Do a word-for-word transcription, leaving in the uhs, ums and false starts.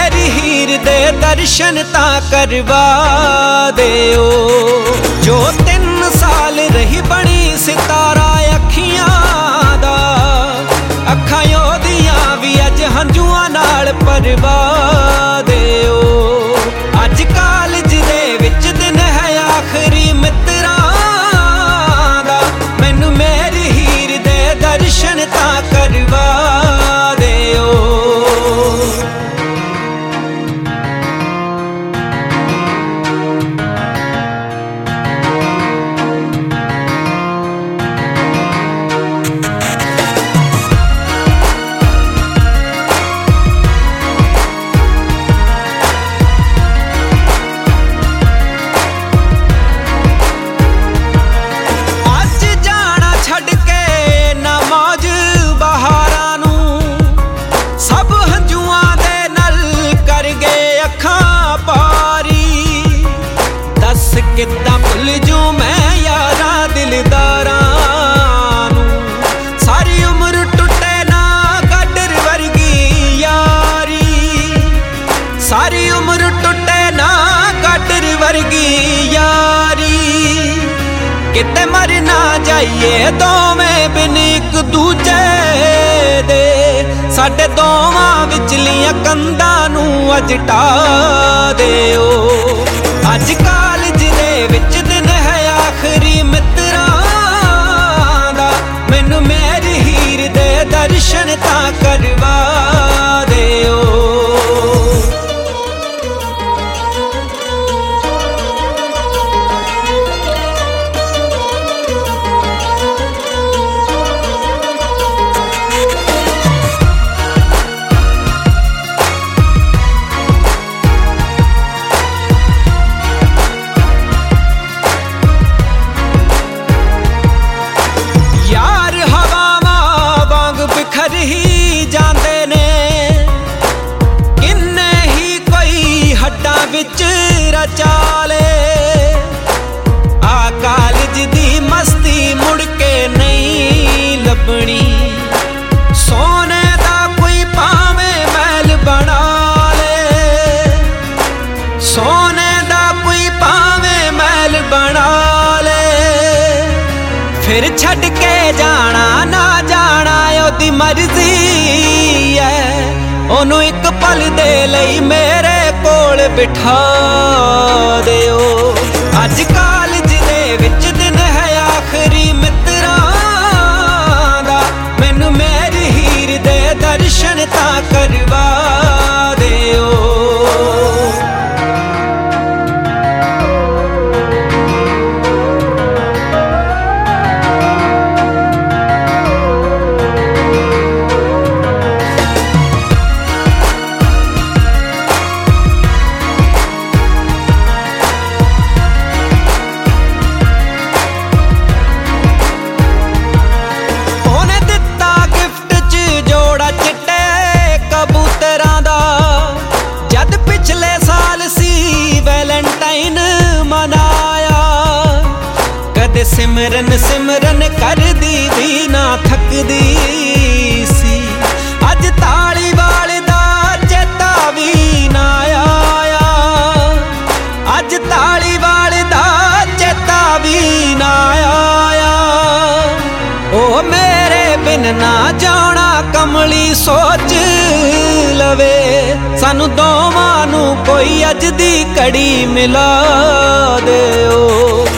मेरी हीर दे दर्शन तां करवा दिओ। जो तीन साल रही बनी सितारा अखियां दा, अखां ओदियां भी अज हंझुआं नाल भरवा दिओ। अज कालज दे विच दिन है आखरी मित्रां दा, मैनू मेरी हीर दे दर्शन तां करवा दिओ। किद्दां भुल जूं मैं यारां दिलदारां नूं, सारी उम्र टुटे ना गाडर वर्गी यारी। सारी उम्र टुटे ना गाडर वर्गी यारी, किते मर ना जाइए दोवें बिन इक दूजे दे। साडे दोवां विचलियां कंधां नूं अज ढा दिओ। अज कालज दे विच दिन है आखरी मित्रां दा, मैनू मेरी हीर दे दर्शन तां करवा दिओ। ही जांदे ने किन्ने ही कोई हड्डां विच रचाले। आ कालज दी मस्ती मुड़ के नहीं लभनी, सोने दा कोई भावें महल बना ले। सोने दा कोई भावें महल बना ले, फिर छड्ड के जाना ना जाना ओदी मर्जी है। ओनू एक पल दे लई मेरे कोल बिठा दिओ। अज कालज दे विच दिन है आखरी मित्रां दा, मैनू मेरी हीर दे दर्शन तां करवा दिओ। सिमरन सिमरन कर दी भी ना थकदी सी, अज ताली वाले दा चेता भी ना आया। अज ताली वाले दा चेता भी ना आया। ओ मेरे बिन ना जाना कमली सोच लवे, सानू दोवां नू कोई अज दी घड़ी मिला दिओ।